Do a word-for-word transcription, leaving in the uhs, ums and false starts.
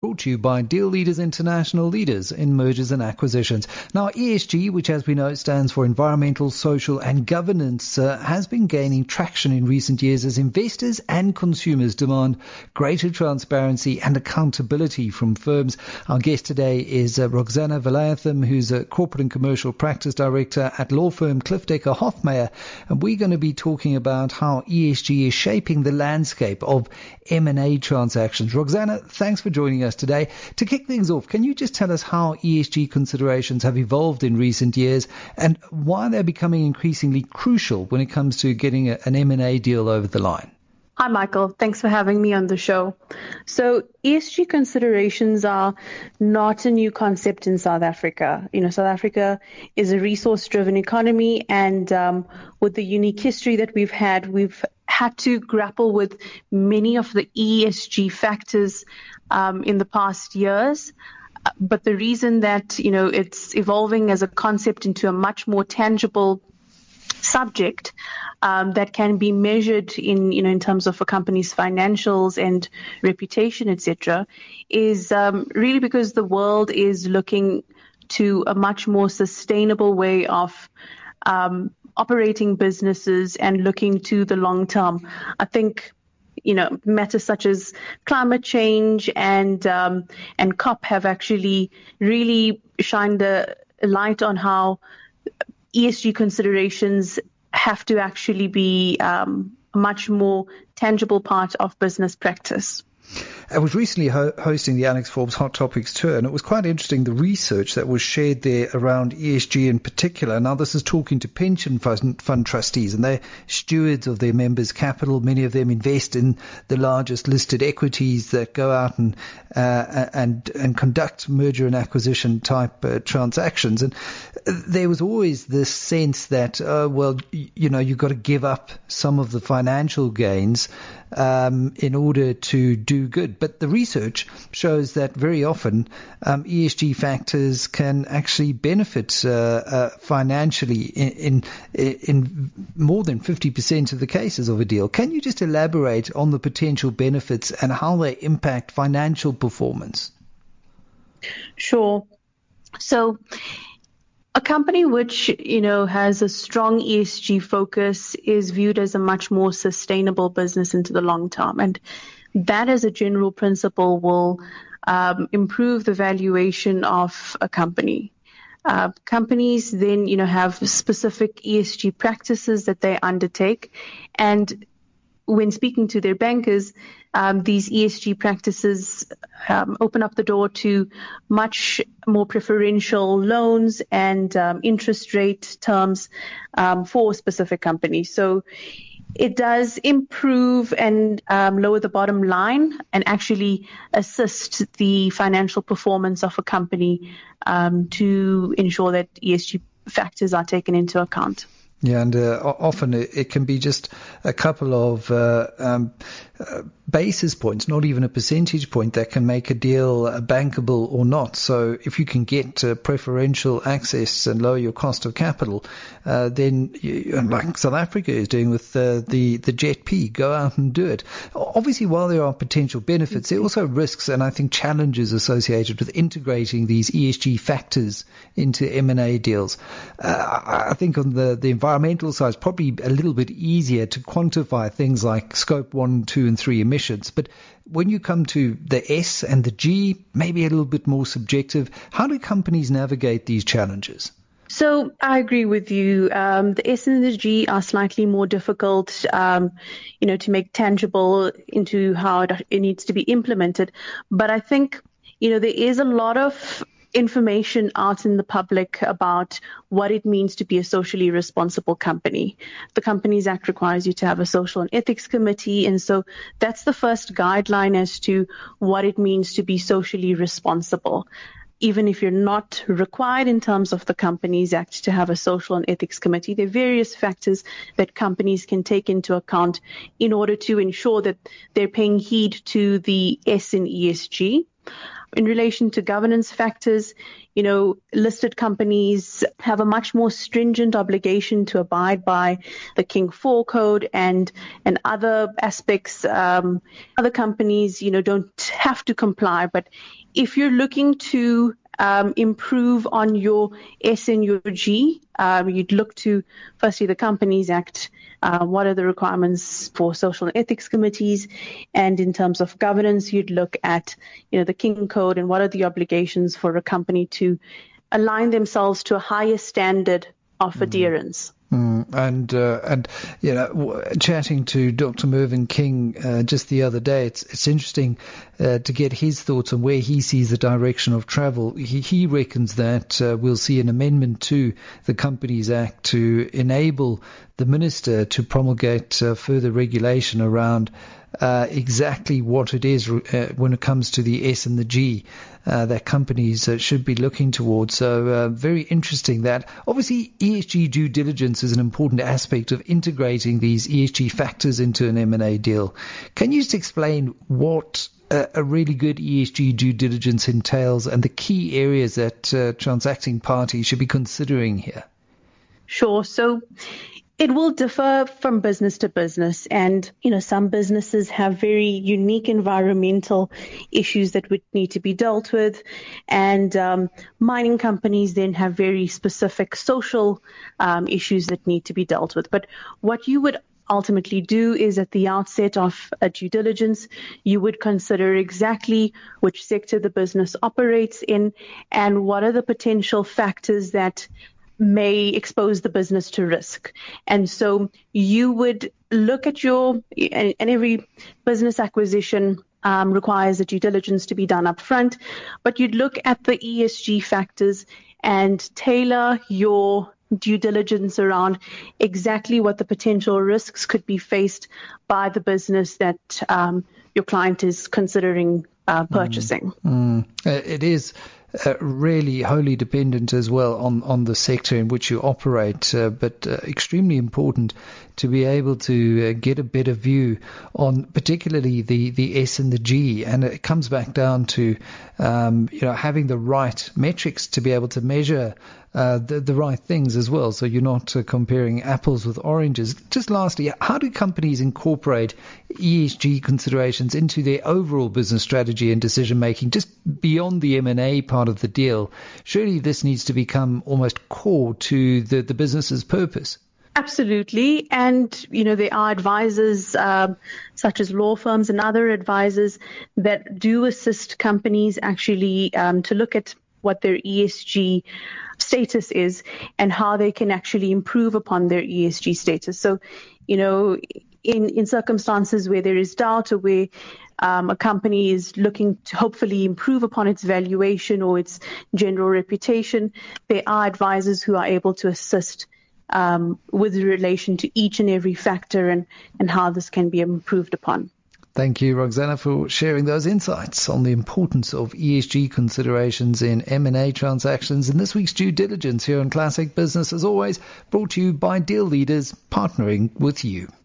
Brought to you by Deal Leaders International, leaders in mergers and acquisitions. Now, E S G, which as we know stands for environmental, social and governance, uh, has been gaining traction in recent years as investors and consumers demand greater transparency and accountability from firms. Our guest today is uh, Roxana Valiatham, who's a corporate and commercial practice director at law firm Cliffdecker Hoffmeyer. And we're going to be talking about how E S G is shaping the landscape of M and A transactions. Roxana, thanks for joining us today. To kick things off, can you just tell us how E S G considerations have evolved in recent years and why they're becoming increasingly crucial when it comes to getting a, an M and A deal over the line? Hi, Michael. Thanks for having me on the show. So E S G considerations are not a new concept in South Africa. You know, South Africa is a resource-driven economy, and um, with the unique history that we've had, we've had to grapple with many of the E S G factors um, in the past years. But the reason that, you know, it's evolving as a concept into a much more tangible subject um, that can be measured in, you know, in terms of a company's financials and reputation, et cetera, is um, really because the world is looking to a much more sustainable way of um, operating businesses and looking to the long term. I think, you know, matters such as climate change and um, and COP have actually really shined a light on how E S G considerations have to actually be um, a much more tangible part of business practice. I was recently ho- hosting the Alex Forbes Hot Topics tour, and it was quite interesting, the research that was shared there around E S G in particular. Now, this is talking to pension fund, fund trustees, and they're stewards of their members' capital. Many of them invest in the largest listed equities that go out and uh, and and conduct merger and acquisition type uh, transactions. And there was always this sense that, uh, well, you know, you've got to give up some of the financial gains um, in order to do good. But the research shows that very often um, E S G factors can actually benefit uh, uh, financially in, in in more than fifty percent of the cases of a deal. Can you just elaborate on the potential benefits and how they impact financial performance? Sure. So a company which, you know, has a strong E S G focus is viewed as a much more sustainable business into the long term. And that as a general principle will um, improve the valuation of a company. Uh, companies then, you know, have specific E S G practices that they undertake. And when speaking to their bankers, um, these E S G practices um, open up the door to much more preferential loans and um, interest rate terms um, for specific companies. So it does improve and um, lower the bottom line and actually assist the financial performance of a company um, to ensure that E S G factors are taken into account. Yeah, and uh, often it, it can be just a couple of uh, um, uh, basis points, not even a percentage point, that can make a deal uh, bankable or not. So if you can get uh, preferential access and lower your cost of capital, uh, then you, like South Africa is doing with uh, the the Jet P, go out and do it. Obviously, while there are potential benefits, there are also risks and I think challenges associated with integrating these E S G factors into M and A deals. Uh, I think on the the environment environmental side, it's probably a little bit easier to quantify things like scope one, two, and three emissions. But when you come to the S and the G, maybe a little bit more subjective. How do companies navigate these challenges? So I agree with you. Um, the S and the G are slightly more difficult, um, you know, to make tangible into how it, it needs to be implemented. But I think, you know, there is a lot of information out in the public about what it means to be a socially responsible company. The Companies Act requires you to have a social and ethics committee. And so that's the first guideline as to what it means to be socially responsible. Even if you're not required in terms of the Companies Act to have a social and ethics committee, there are various factors that companies can take into account in order to ensure that they're paying heed to the S in E S G. In relation to governance factors, you know, listed companies have a much more stringent obligation to abide by the King four Code and and other aspects. Um, other companies, you know, don't have to comply, but if you're looking to Um, improve on your S and your G, um, you'd look to, firstly, the Companies Act. Uh, what are the requirements for social and ethics committees? And in terms of governance, you'd look at, you know, the King Code and what are the obligations for a company to align themselves to a higher standard of mm. adherence. Mm, and, uh, and, you know, w- chatting to Doctor Mervyn King uh, just the other day, it's it's interesting uh, to get his thoughts on where he sees the direction of travel. He, he reckons that uh, we'll see an amendment to the Companies Act to enable the minister to promulgate uh, further regulation around uh, exactly what it is uh, when it comes to the S and the G uh, that companies uh, should be looking towards. So uh, very interesting that obviously E S G due diligence is an important aspect of integrating these E S G factors into an M and A deal. Can you just explain what a, a really good E S G due diligence entails and the key areas that uh, transacting parties should be considering here? Sure. So it will differ from business to business. And, you know, some businesses have very unique environmental issues that would need to be dealt with. And um, mining companies then have very specific social um, issues that need to be dealt with. But what you would ultimately do is at the outset of a due diligence, you would consider exactly which sector the business operates in and what are the potential factors that may expose the business to risk. And so you would look at your, and, and every business acquisition um, requires a due diligence to be done up front, but you'd look at the E S G factors and tailor your due diligence around exactly what the potential risks could be faced by the business that um, your client is considering uh, purchasing. Mm, mm. It is Uh, really wholly dependent as well on, on the sector in which you operate, uh, but uh, extremely important to be able to uh, get a better view on particularly the, the S and the G. And it comes back down to um, you know having the right metrics to be able to measure uh, the, the right things as well. So you're not uh, comparing apples with oranges. Just lastly, how do companies incorporate E S G considerations into their overall business strategy and decision making, just beyond the M and A part of the deal? Surely this needs to become almost core to the, the business's purpose. Absolutely. And, you know, there are advisors um, such as law firms and other advisors that do assist companies actually um, to look at what their E S G status is and how they can actually improve upon their E S G status. So, you know, in, in circumstances where there is doubt or where um, a company is looking to hopefully improve upon its valuation or its general reputation, there are advisors who are able to assist um, with relation to each and every factor and, and how this can be improved upon. Thank you, Roxana, for sharing those insights on the importance of E S G considerations in M and A transactions in this week's Due Diligence here on Classic Business. As always, brought to you by Deal Leaders, partnering with you.